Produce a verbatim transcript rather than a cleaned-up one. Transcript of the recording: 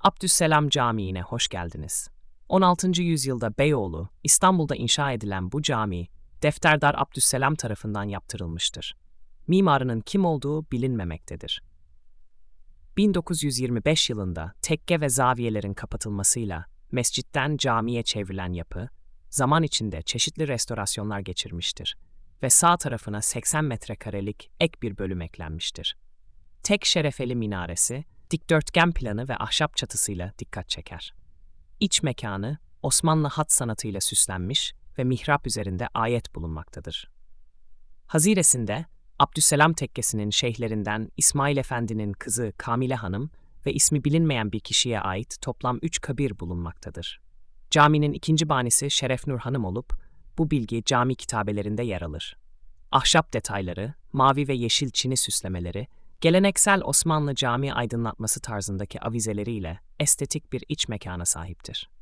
Abdüsselam Camii'ne hoş geldiniz. on altıncı yüzyılda Beyoğlu, İstanbul'da inşa edilen bu cami, Defterdar Abdüsselam tarafından yaptırılmıştır. Mimarının kim olduğu bilinmemektedir. bin dokuz yüz yirmi beş yılında tekke ve zaviyelerin kapatılmasıyla mescitten camiye çevrilen yapı, zaman içinde çeşitli restorasyonlar geçirmiştir ve sağ tarafına seksen metrekarelik ek bir bölüm eklenmiştir. Tek şerefeli minaresi, dikdörtgen planı ve ahşap çatısıyla dikkat çeker. İç mekanı, Osmanlı hat sanatıyla süslenmiş ve mihrap üzerinde ayet bulunmaktadır. Haziresinde, Abdüsselam Tekkesi'nin şeyhlerinden İsmail Efendi'nin kızı Kamile Hanım ve ismi bilinmeyen bir kişiye ait toplam üç kabir bulunmaktadır. Caminin ikinci banisi Şerefnur Hanım olup, bu bilgi cami kitabelerinde yer alır. Ahşap detayları, mavi ve yeşil çini süslemeleri, geleneksel Osmanlı cami aydınlatması tarzındaki avizeleriyle estetik bir iç mekana sahiptir.